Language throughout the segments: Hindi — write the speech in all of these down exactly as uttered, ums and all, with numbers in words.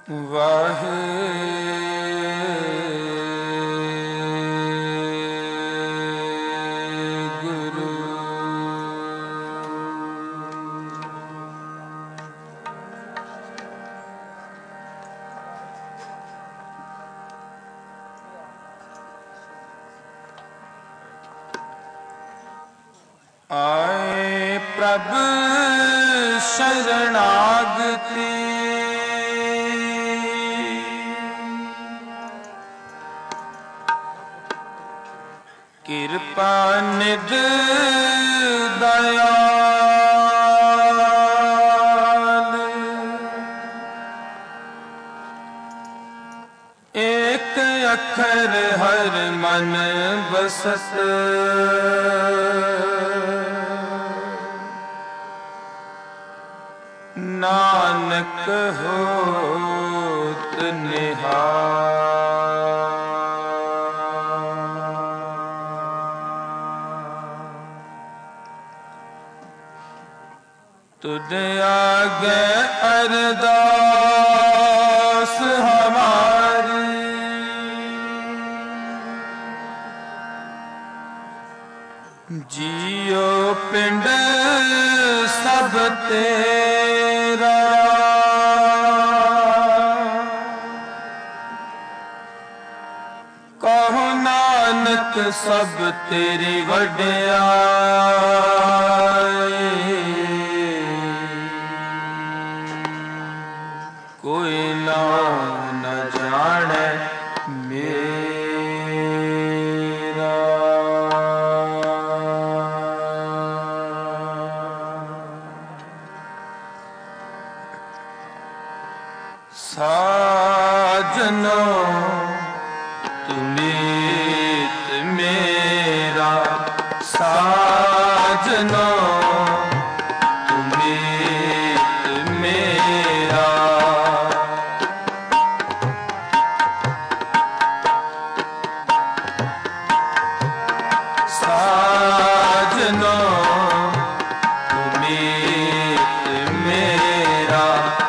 वाहेगुरु। आए प्रभु शरणागति, कृपा निध दयाल, एक अखर हर मन बसत, नानक होत निहाल। तुझ आगे अरदास हमारी, जियो पिंड सब तेरा, कहो नानक सब तेरी वड्याई, कोई नाम न जाने मेरा। साजनो तुमीत मेरा, साजनो तुमीत मेरा, साजनो तुमीत मेरा,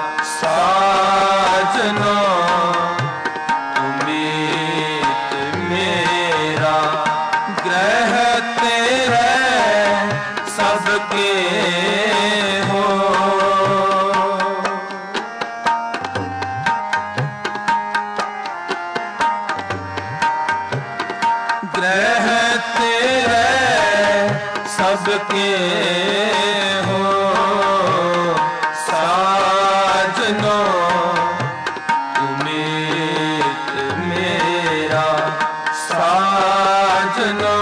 साजनो तुमीत मेरा, ग्रह तेरे सबके हो, ग्रह तेरे सबके हो, साजनो तुमीत मेरा, साजनो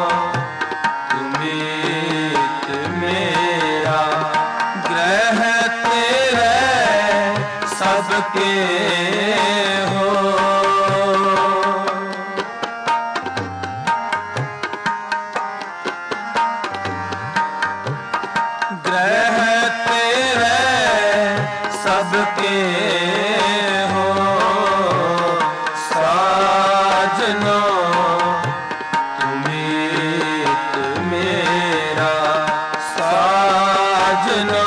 तुमीत मेरा, ग्रह तेरे सबके हो। ग्रह तेरे सबके हो, साजनो तुमीत मेरा, साजनो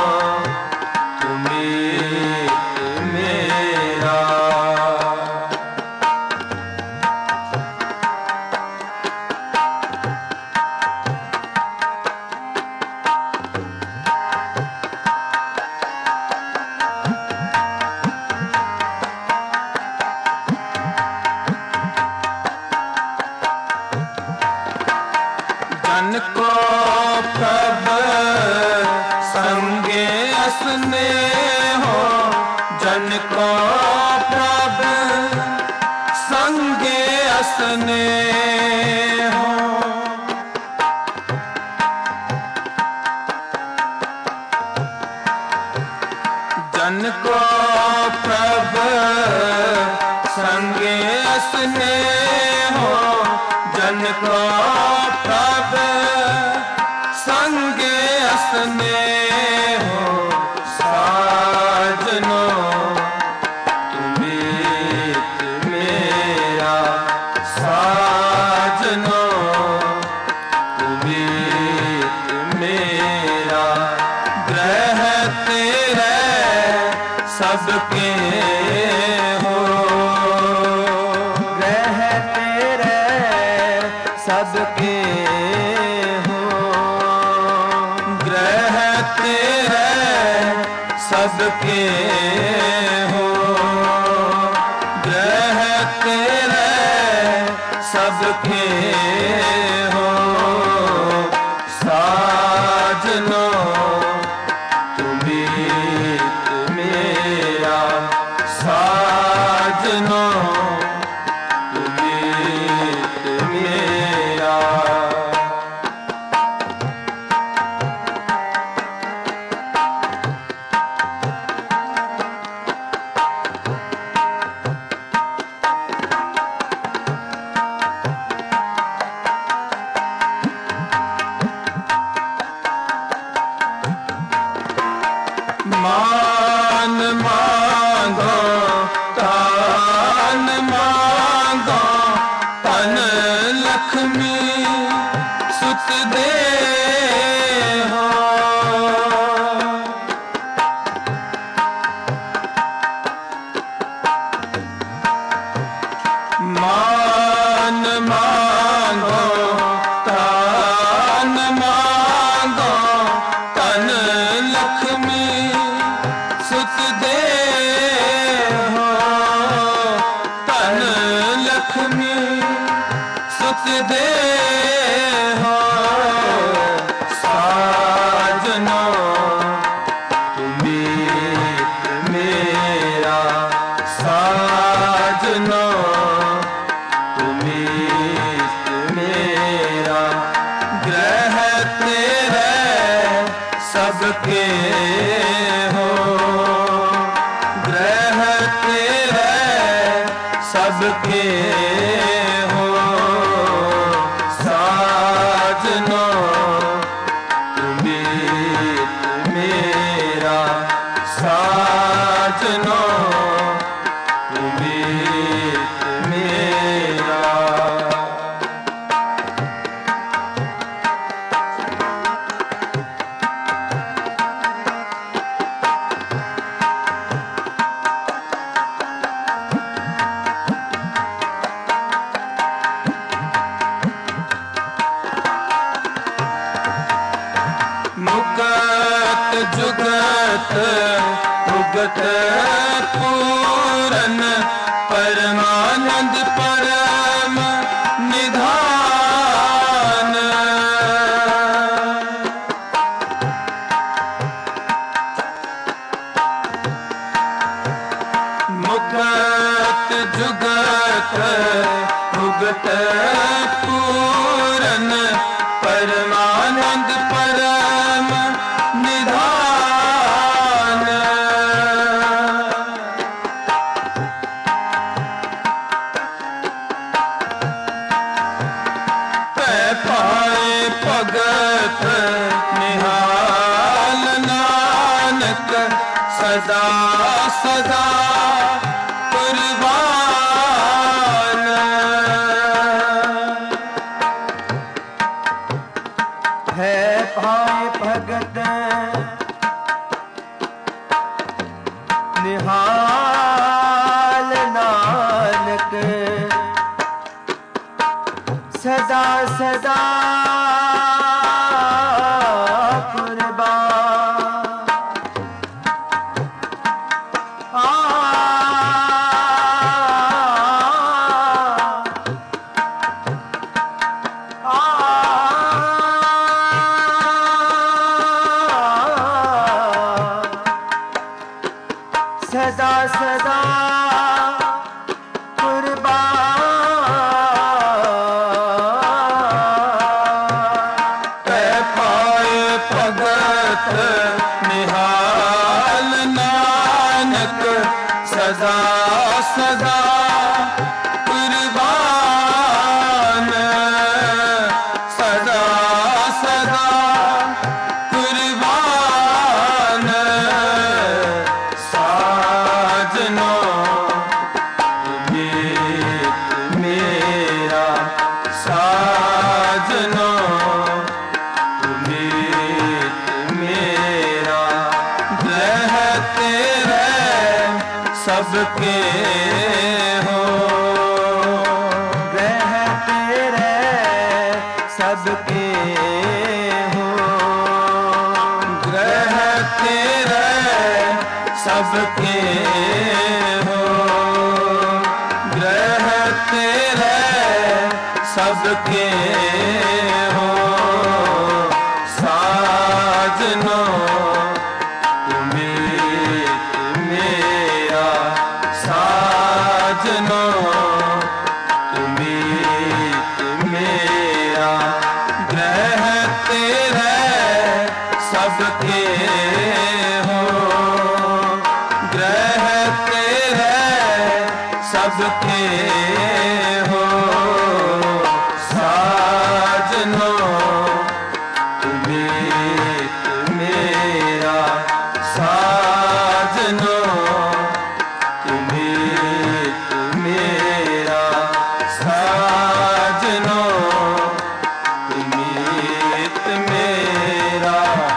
तुमीत मेरा। जन को प्रभ संगे असने हो, जन को प्रभ संगे असने हो, जन को प्रभ संगे असने हो, जन को प्रभ संगे असने हो, साजनो तुमीत मेरा, साजनो तुमीत मेरा, ग्रह तेरे सबके ग्रह तेरे सबके हो, ग्रह तेरे सबके हो, साजनो मीत मेरा, साजनो मीत मेरा। मान मांगो तान मांगो, तन लक्ष्मी सुत दे हो। मान मांगो तान मांगो, तन लक्ष्मी सुत दे हो, तन लक्ष्मी सुत दे हो। साजनो मीत मेरा, साजनो मीत मेरा। ग्रह तेरे सबके हो, ग्रह तेरे सबके हो, साजनो मीत मेरा, साजनो मीत मेरा। मुगत जुगत उगत पूरन, परमानंद परम निधान। मुगत जुगत उगत पूरन, परमानंद परम निधान। पै पाए भगत निहाल नानक, सदा सदा कुर्बान। है पाए भगत निहाल नानक, सदा सदा कुर्बान। आ सदा सदा कुर्बान। पै पाए भगत निहाल नानक, सदा सदा कुर्बान, सदा सदा कुर्बान। साजनो मीत मेरा, साजनो मीत मेरा। ग्रह तेरे सबके हो, ग्रह तेरे सबके हो, सबके हो, ग्रह तेरे सबके हो, साजनो मीत मेरा, साजनो मीत मेरा, ग्रह तेरे सबके हो, ग्रह तेरे सबके हो, साजनो मीत मेरा, साजनो मीत मेरा, साजनो मीत मेरा।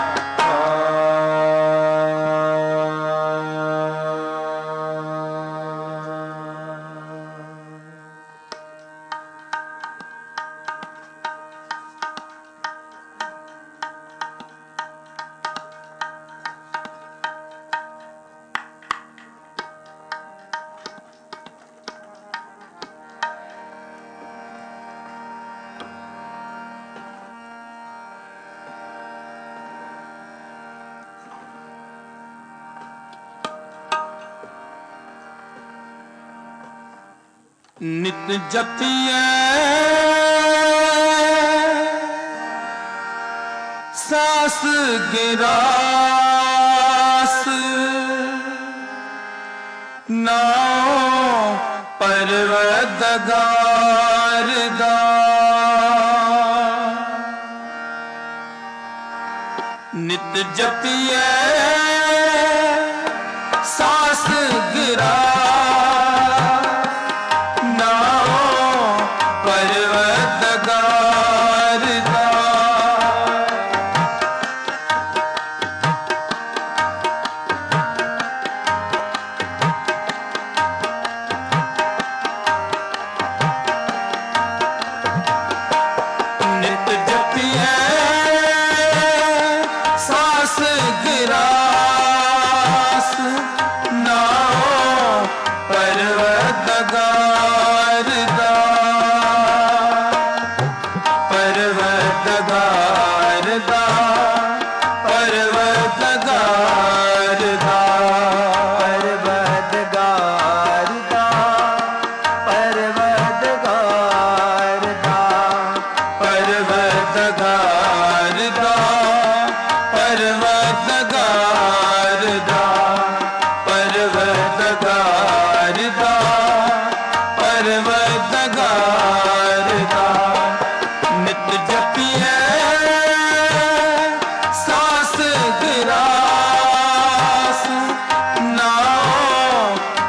नित जपिए सास गिरास, नाओ परवरदिगार दा, नित जपिए सास गिरास, परवरदिगार दा, नित जपिए सास गिरास, नाओ परवरदिगार दा, परवरदिगार दा, परवरदिगार दा, परवरदिगार दा, परवरदिगार दा, परवरदिगार दा, परवरदिगार दा, परवरदिगार दा, परवरदिगार दा, नित जपिए सास गिरास, नाओ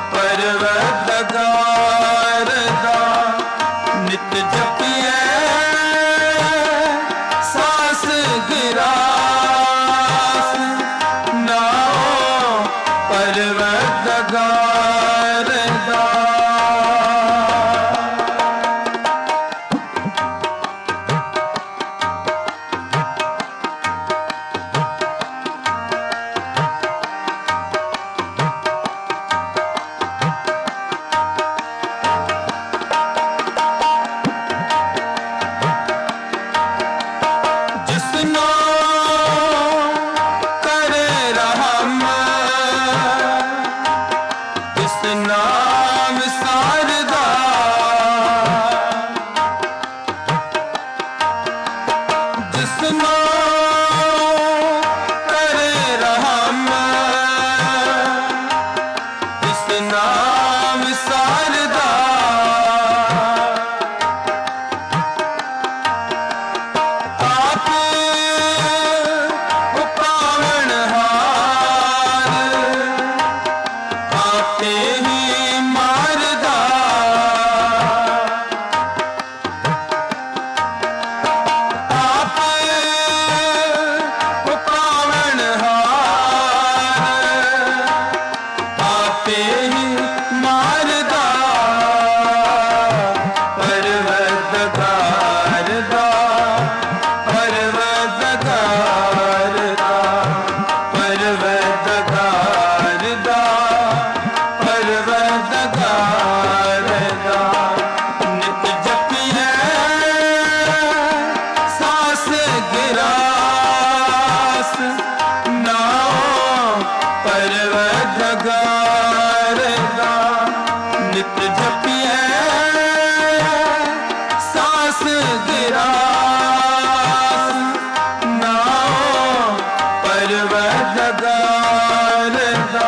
परवरदिगार दा, नित जपिए सास गिरास, दगारदा नित जपिए सांस गिरा नाओ परवत दगारदा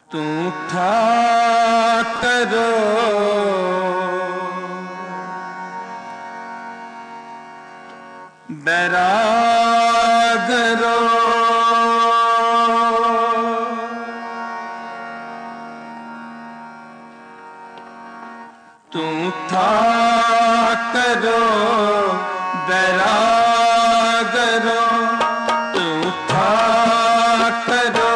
तू था करो बैरागरो तू था करो बैरागरो तू था करो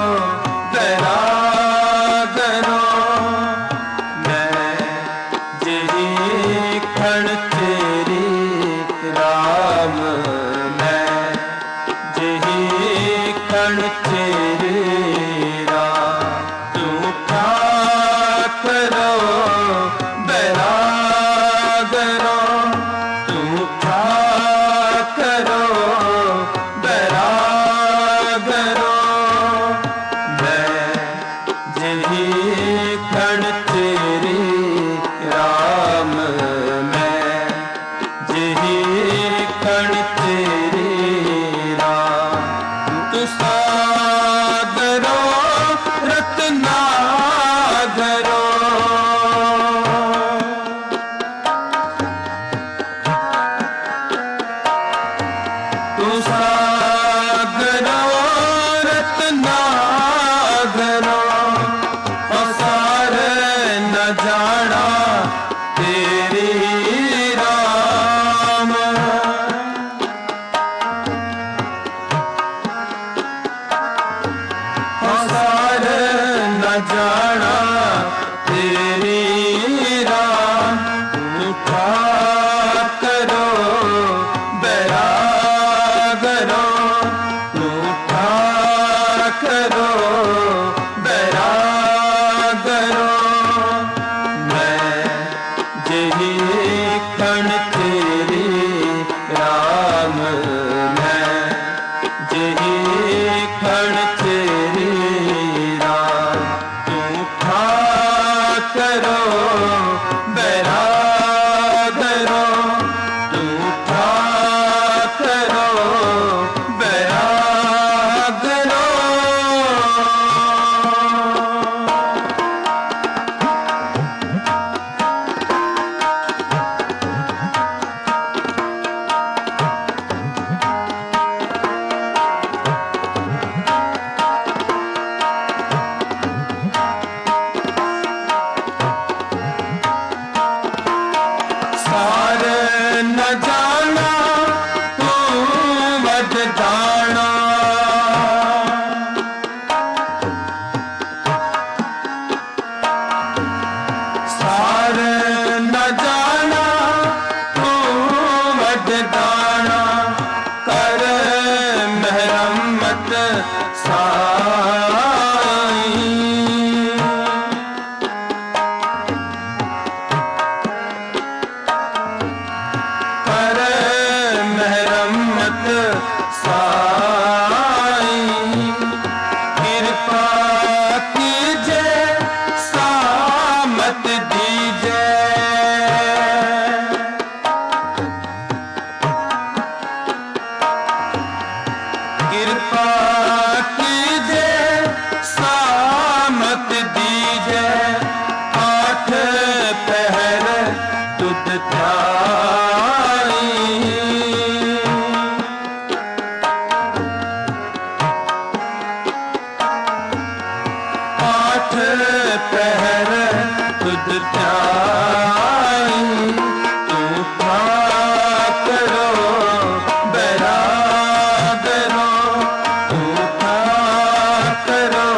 बैरागरो मैं जेही खण तेरी राम मैं जेही खण तेरी राम तू था करो बैरागरो तू था करो बैरागरो मैं जेही खण तेरी राम मैं जेही खण तेरी राम तू सागरो रत्नागरो तू सागरो रत्नागरो असार न जाना तेरी राम असार न जाना तेरी राम तू था करो बैरागरो तू था करो बैरागरो मैं जेही खण तेरी राम मैं जेही खण तेरी राम तू था करो बैरागरो तू था करो बैरागरो सार न जाना तू वड जाना सार न जाना तू वड जाना कर महरमत साईं कर महरमत साईं कृपा कीजे सामत दीजे कृपा कीजे सामत दीजे आठ पहर तुझ ध्याई आठ पहर तुझ ध्याई तू था करो बैरागरो तू था करो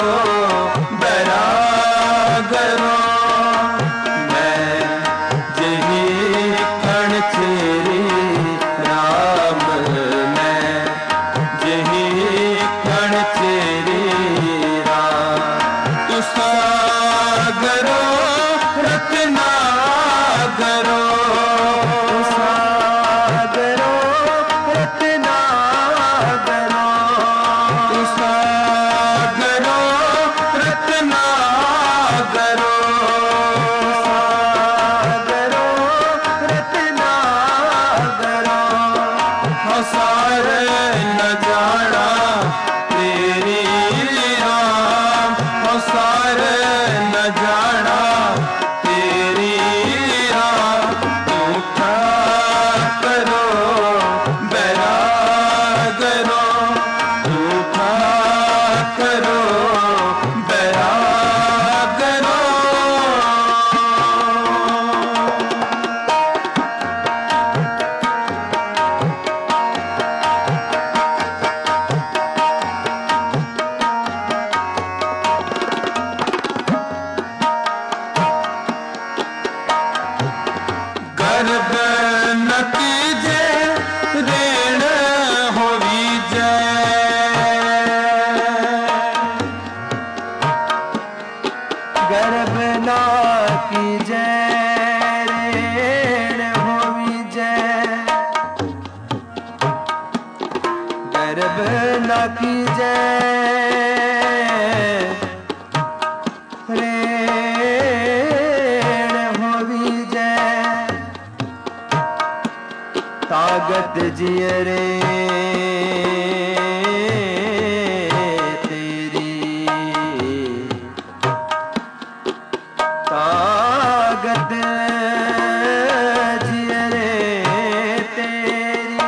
बैरागरो मैं जेही खण तेरी राम मैं जेही खण तेरी राम तू सागरो रत्नागरो सागरो रत्नागरो तू सागरो रत्नागरो सागरो रत्नागरो सार न जाना तेरी राम सार गर्भ न कीजे रेण होवी जय तागत जियरे तेरी तागत जियरे तेरी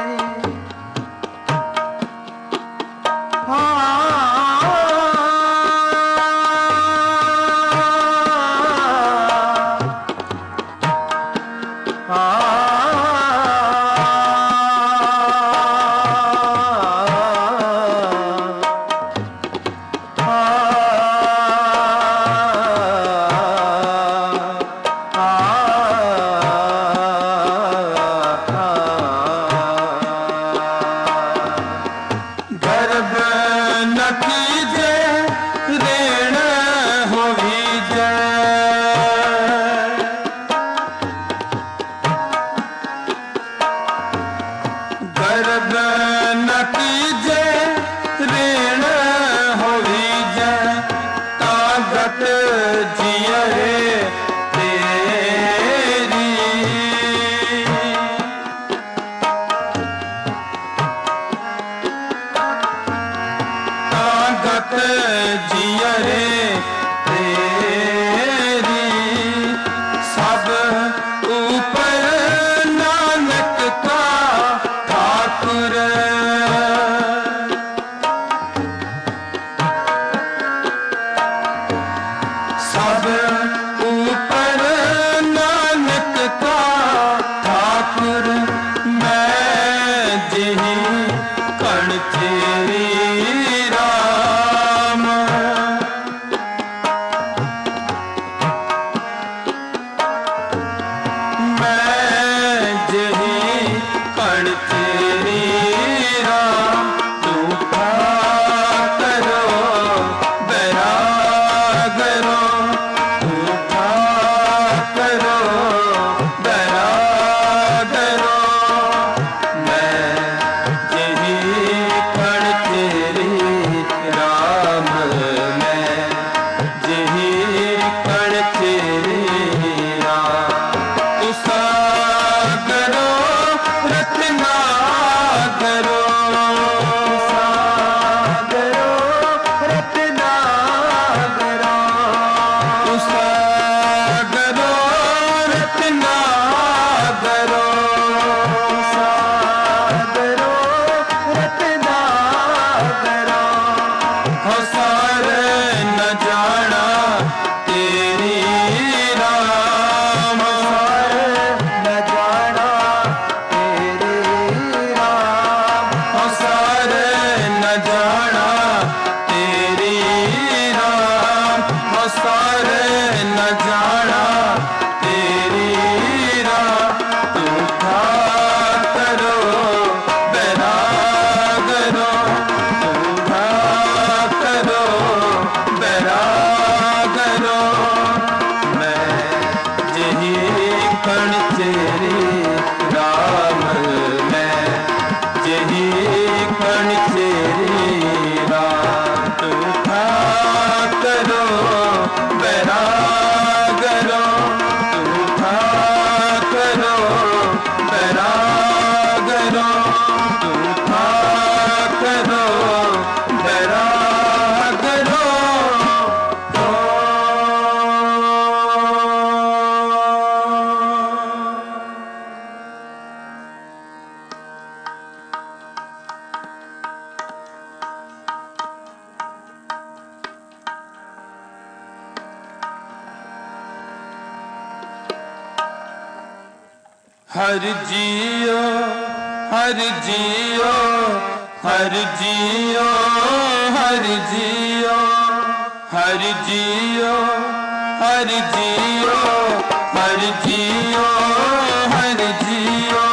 हर जियो हर जियो हर जियो हर जियो हर जियो हर जियो हर जियो हर जियो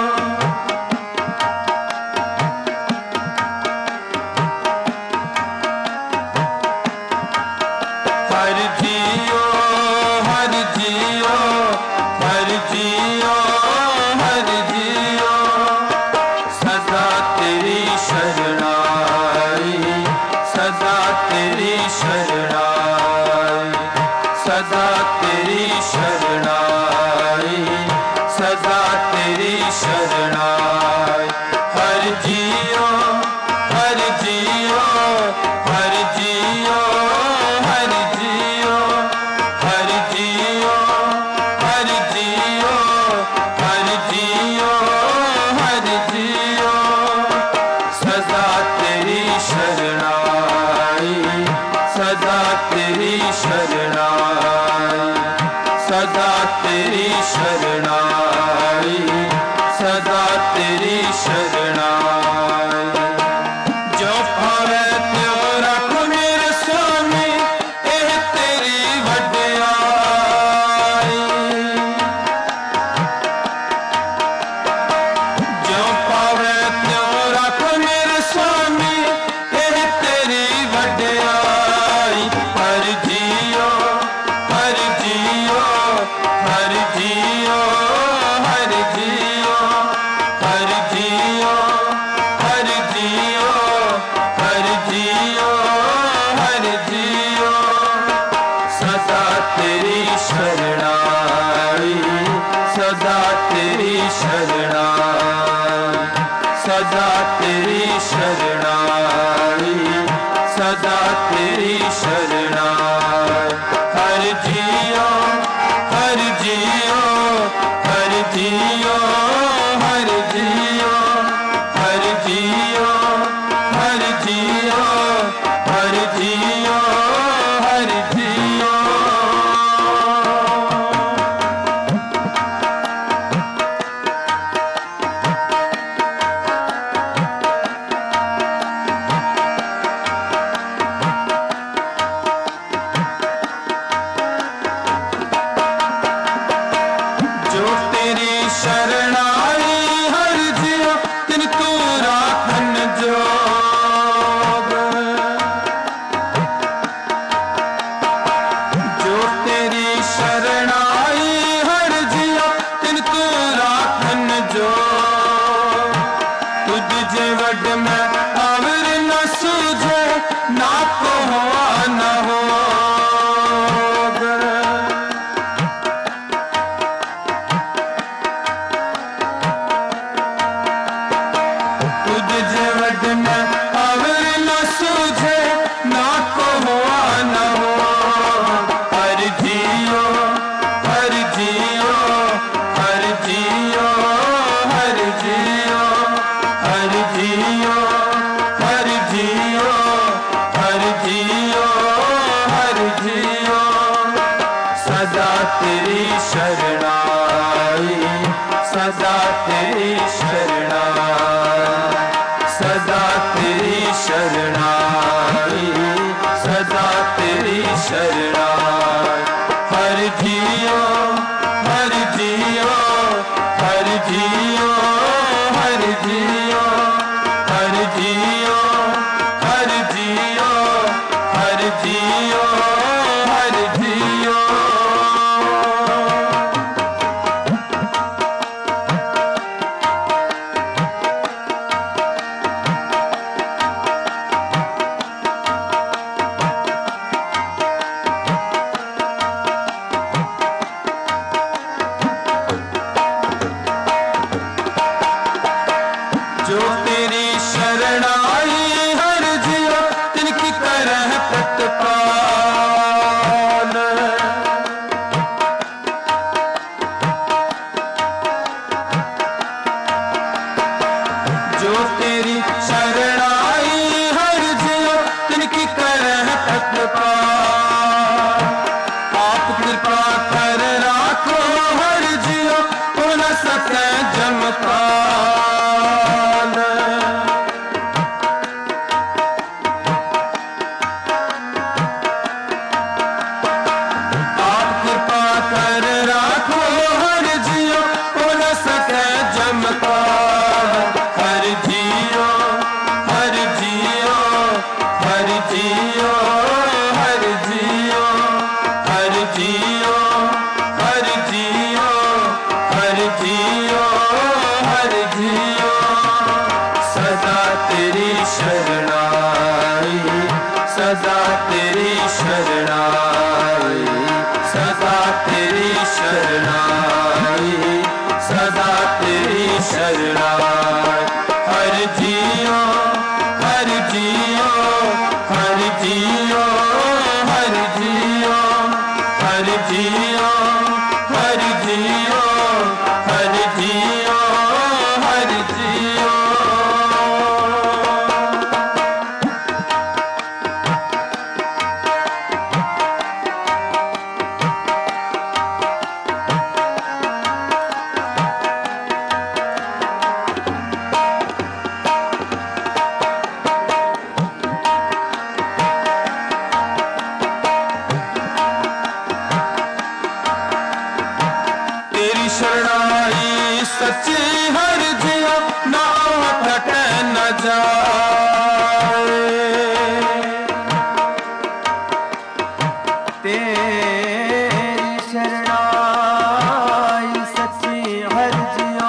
हर जियो हर जियो हर जियो हर जियो सदा तेरी शरणा सदा तेरी शरणाई, सदा तेरी शरणाई। हर जियो हर जियो हर जियो हर जियो हर जियो हर जियो हर जियो हर जियो। जो तेरी शरणाई हर जियो तिन तू राखन जोग। जो तेरी शरणाई हर जियो तिन तू राखन जोग। तुझ जे वड में आवर न सूझे ना को हुआ न होग। तुझ जे वड में आवर न सूझे ना को हुआ न हो। हर जियो हर जियो हर जियो हर जियो हर जियो हर जियो हर जियो हर जियो। सदा तेरी शरणाई, सदा तेरी शरणाई, सदा तेरी शरणाई, सदा तेरी शरणाई। हर जियो हर जियो हर जियो हर जियो हर जियो हर जियो हर जियो हर जियो। जो तेरी शरणाई हर जियो तिनकी करह प्रतिपाल। जो तेरी शरणाई हर जियो तिनकी करह प्रतिपाल। आप कृपा कर राखो हर जियो हो न सके जमकाल। आप कृपा कर राखो हर जियो हो न सके जमकाल। हर जियो हर जियो हर जियो हर जियो हर जियो हर जियो हर जियो हर जियो। सदा तेरी शरणाई, सदा तेरी शरणाई, सदा तेरी शरणाई, सदा तेरी शरणाई। हर जियो हर जियो हर जियो हर जियो हर जियो हर जियो हर जियो हर जियो। तेरी शरणाई सच्ची हर जियो ना भटके न जाए। तेरी शरणाई सच्ची हर जियो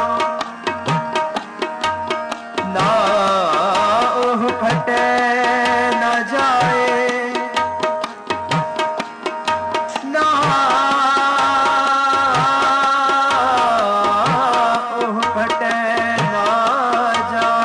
ना ओह फटे न जाए। ना ओह फटे न जाए।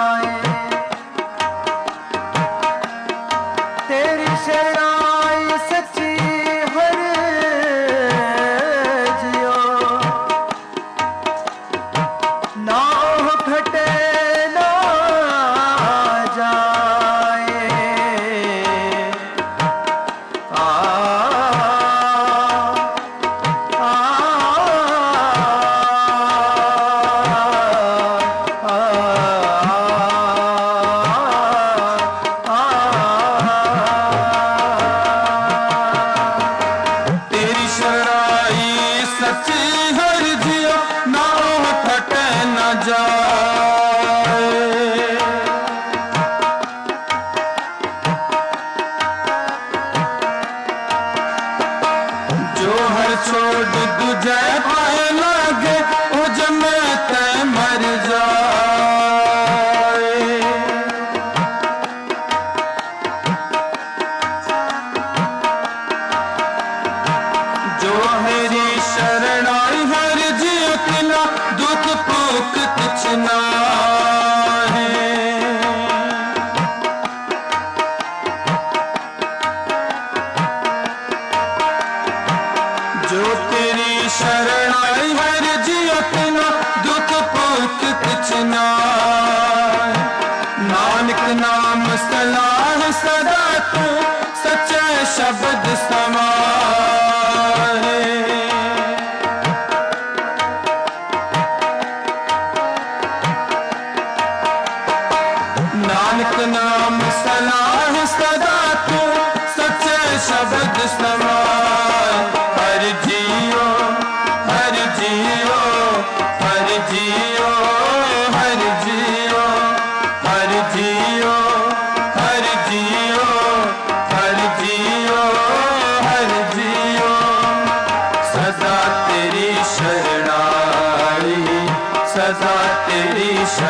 नानक नाम सलाह सदा तू सच्चे शब्द समाए। हर जियो हर जियो हर जियो हर जियो हर जियो हर जियो हर जियो हर जियो। सदा तेरी शरणाई सदा तेरी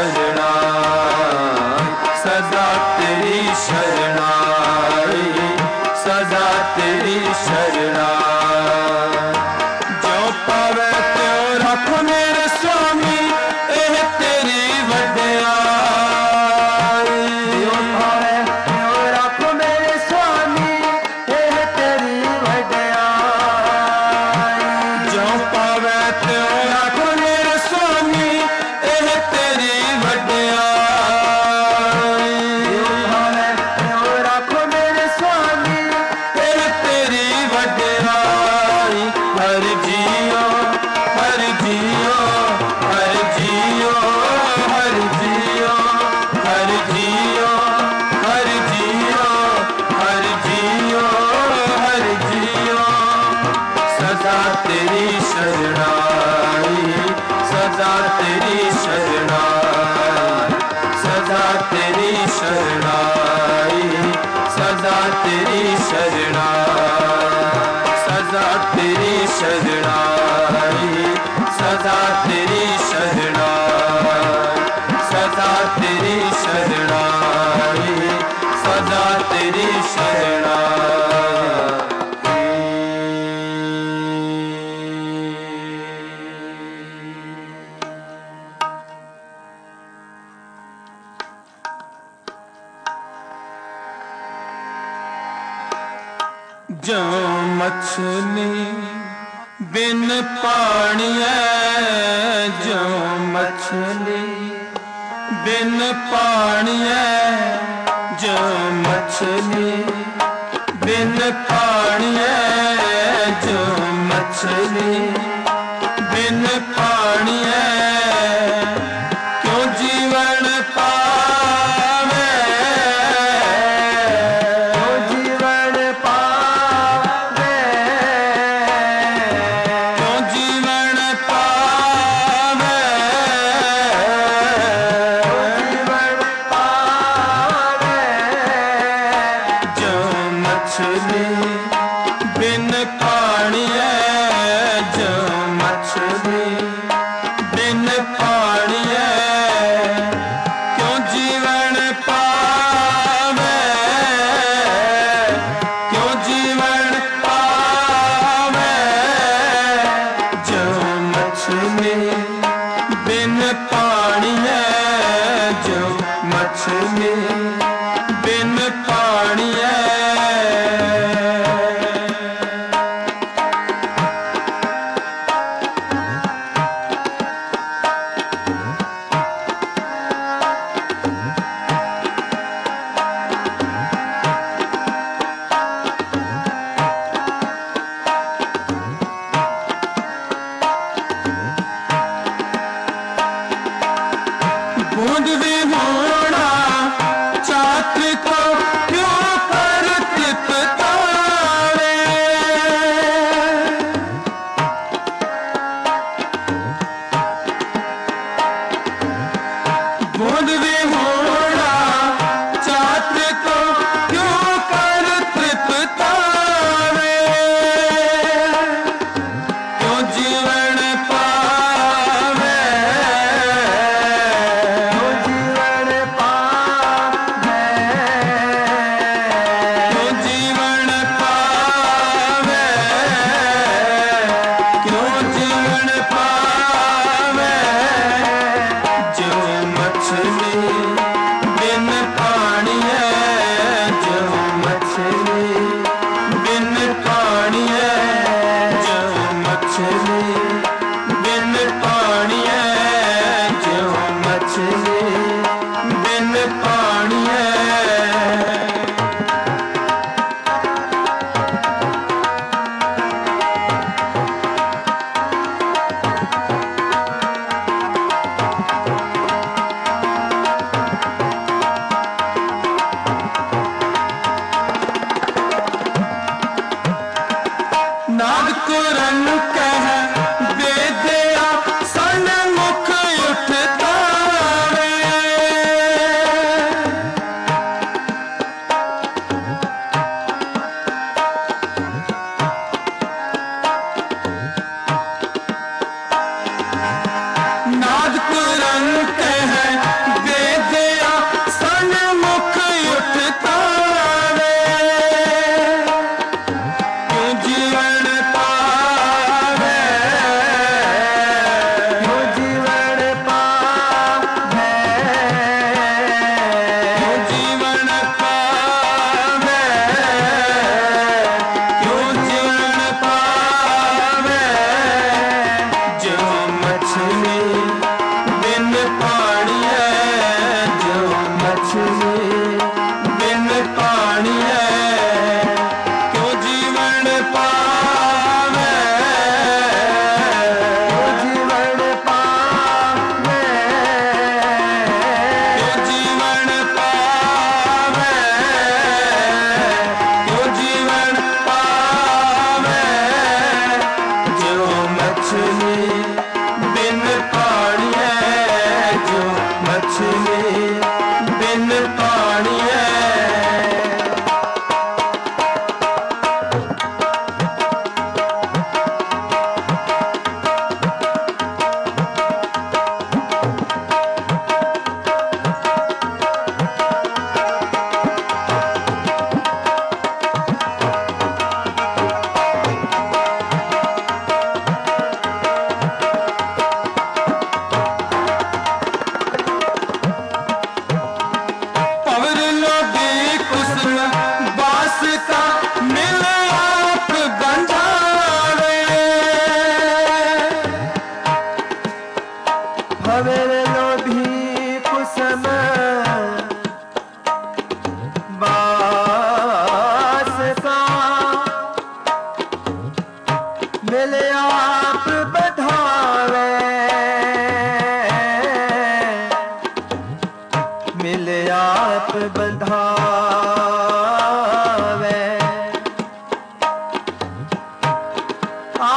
शरणाई सदा तेरी शरणाई सदा तेरी शरणाई। जो पावे त्यों रख मेरे स्वामी एह तेरी वड्याई। जो पावे त्यों रख मेरे स्वामी एह तेरी वड्याई। जो पावे त्यों रख मेरे स्वामी एह तेरी वड्याई। जो पावे त्यों रख मेरे स्वामी एह तेरी वड्याई। हर जियो हर जियो हर जियो हर जियो हर जियो हर जियो हर जियो हर जियो। सदा तेरी शरणाई सदा तेरी शरणाई सदा तेरी शरणाई सदा तेरी शरणाई सदा तेरी शरणाई सदा तेरी शरणाई सदा तेरी शरणाई सदा तेरी शरणाई। जो मछली बिन पानी है जो मछली बिन पानी है जो मछली बिन पानी है जो मछली बिन पानी है। क्यों जीवन पावे क्यों जीवन पावे क्यों जीवन पावे जीवन पावे। जो मछली बिन पानी है जो मछली बिन पानी है। क्यों जीवन पावे क्यों जीवन पावे। जो मछली बिन पानी है जो मछली बिन पानी है। बूंद भी होना छात्र को क्यों कर तृप्तावे। बूंद भी होना छात्र को क्यों कर तृप्तावे। क्यों जीवन पावे क्यों जीवन पावे क्यों जीवन पावे क्यों जीवन पावे। जो मछली बिन पानी है जो मछली बिन पानी है जो मछली बिन पानी है जो मछली बिन पानी है। बिन पानिए हवेरे लोभी कुसम बास का मिले आप बधावे मिले आप बधावे आ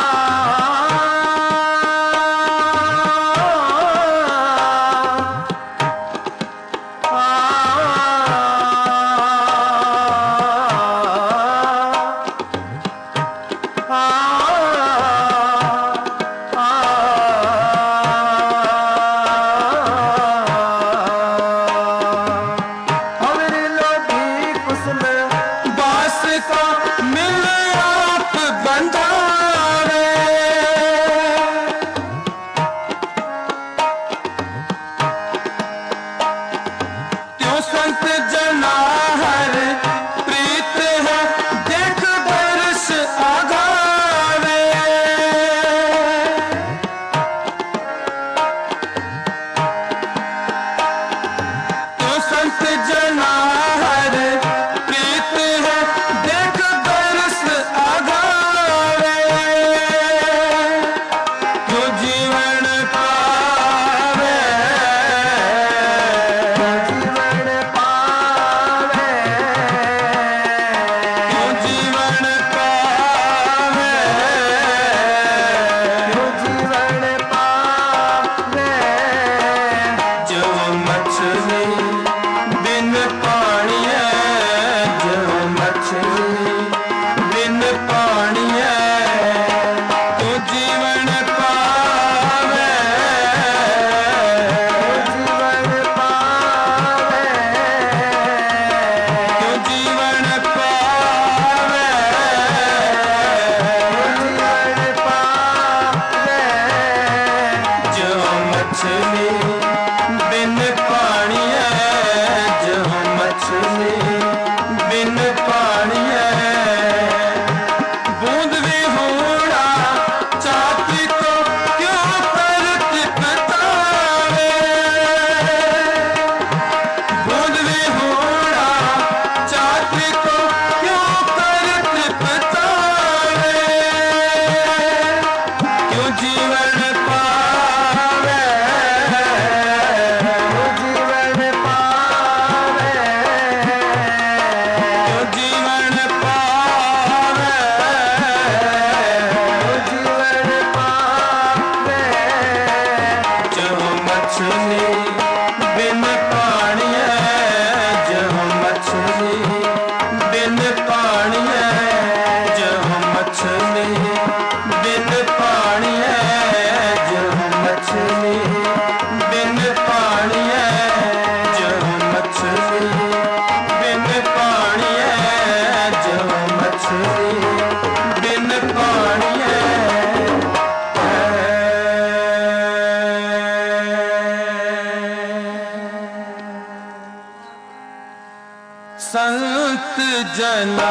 संत जना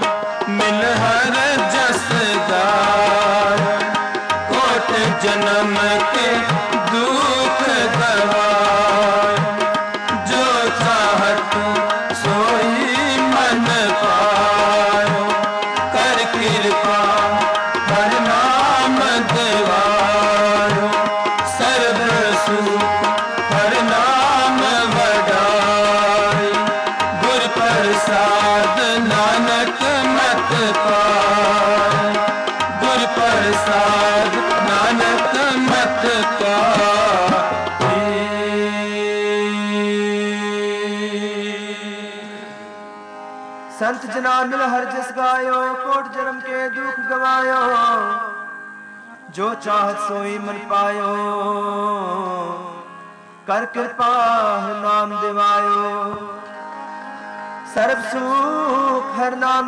मिल हर जसदार कोट जन्म के दुख दवार जो चाहत सोई मन पारो कर कृपा हर नाम देवारो सर्व सुख हर नाम वडाई गुर प्रसाद नानक मत पाए गुर प्रसाद नानक मत पाए। संत जना मिल हर जस गायो, कोट जन्म के दुख गवायो, जो चाहत सोई मन पायो, कर कृपा नाम दिवायो। सर्व सुख हर नाम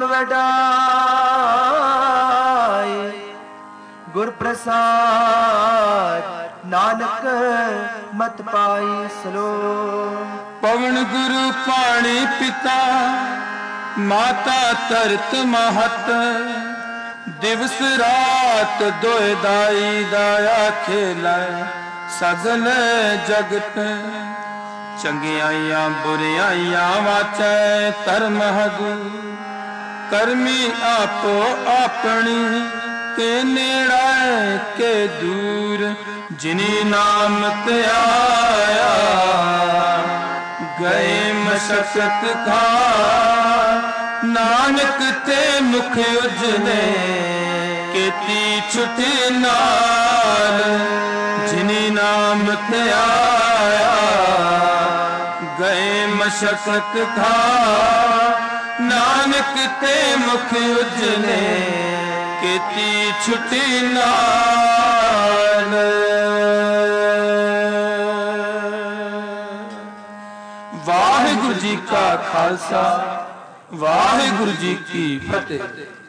वडाई, गुर प्रसाद नानक मत पाई सलो। पवन गुरु पाणी पिता, माता तरत महत, दिवस रात दोए दाई दाया खेला सगल जगत। चंगियाइयां बुरियाइयां वाचै धर्म हगु, करमी आपो अपनी के नेड़ा के दूर। जिनी नाम ते आया गए मशक्कत खा, नानक ते मुख उजले केती छुटी नाल। जिनी नाम ते आया गए मशक्कत खा, नानक ते मुख उजले केती छुटी नाल। वाहिगुरु जी का खालसा, वाहिगुरु जी की फतेह।